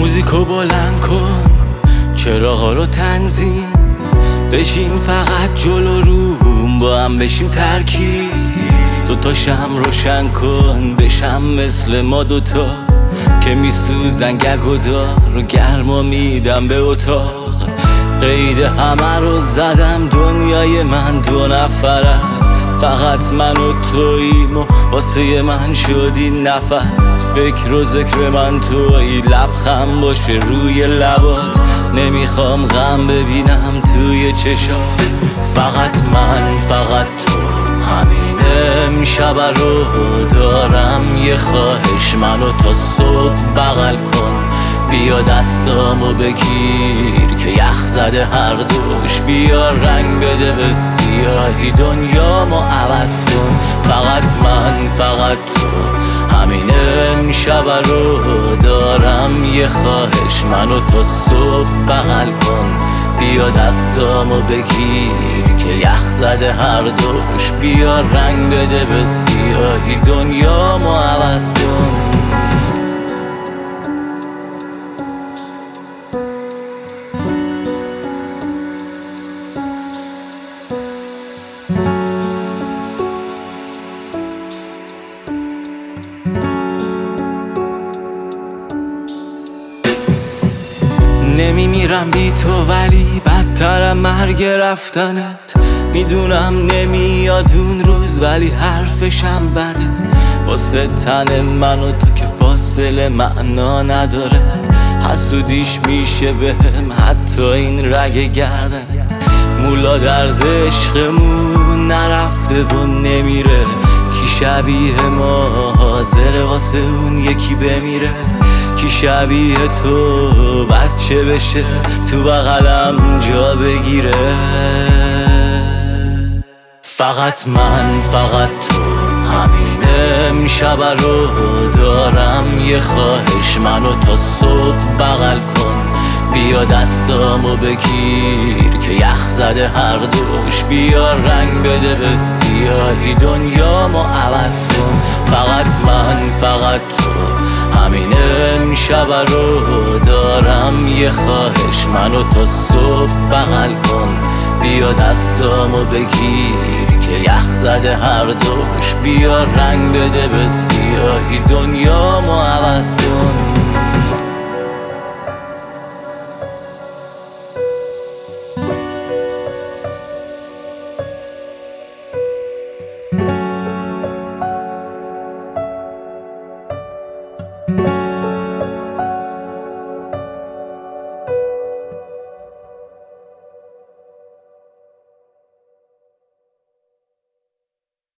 موزیکو بلند کن، چراغا رو تنظیم، بشین فقط جلو روم، با هم بشیم ترکیب. دوتا شم روشن کن، بشم مثل ما دوتا که میسوزن گگ و دار و گرما میدم به اتاق. قید همه رو زدم، دنیای من دو نفر است، فقط من و توییم و واسه من شدی نفس. فکر و ذکر من توی، لبخند باشه روی لبات، نمیخوام غم ببینم توی چشات. فقط من، فقط تو، همین امشب رو دارم یه خواهش، منو تا صبح بغل کن، بیا دستامو بگیر که یخ زده هر دوش، بیا رنگ بده به سیاهی، دنیامو عوض کن. فقط من، فقط تو، همین امشب رو دارم یه خواهش، منو تا صبح بغل کن، بیا دستامو بگیر که یخ زده هر دوش، بیا رنگ بده به سیاهی، دنیامو عوض کن. نمیمیرم بی تو، ولی بدترم مرگ رفتنت. میدونم نمیاد اون روز، ولی حرفشم بده، واسه تن من و تو که فاصله معنا نداره. حسودیش میشه بهم حتی این رگ گردنت. مولا درز عشقمون نرفته و نمیره، کی شبیه ما حاضر واسه اون یکی بمیره؟ کی شبیه تو بچه بشه تو بغلم جا بگیره؟ فقط من، فقط تو، همین امشب رو دارم یه خواهش، منو تا صبح بغل کن، بیا دستامو بگیر که یخ زده هر دوش، بیا رنگ بده به سیاهی، دنیامو عوض کن. فقط من، فقط تو، همین امشب رو دارم یه خواهش، منو تا صبح بغل کن، بیا دستامو بگیر که یخ زده هر دوش، بیا رنگ بده به سیاهی، دنیا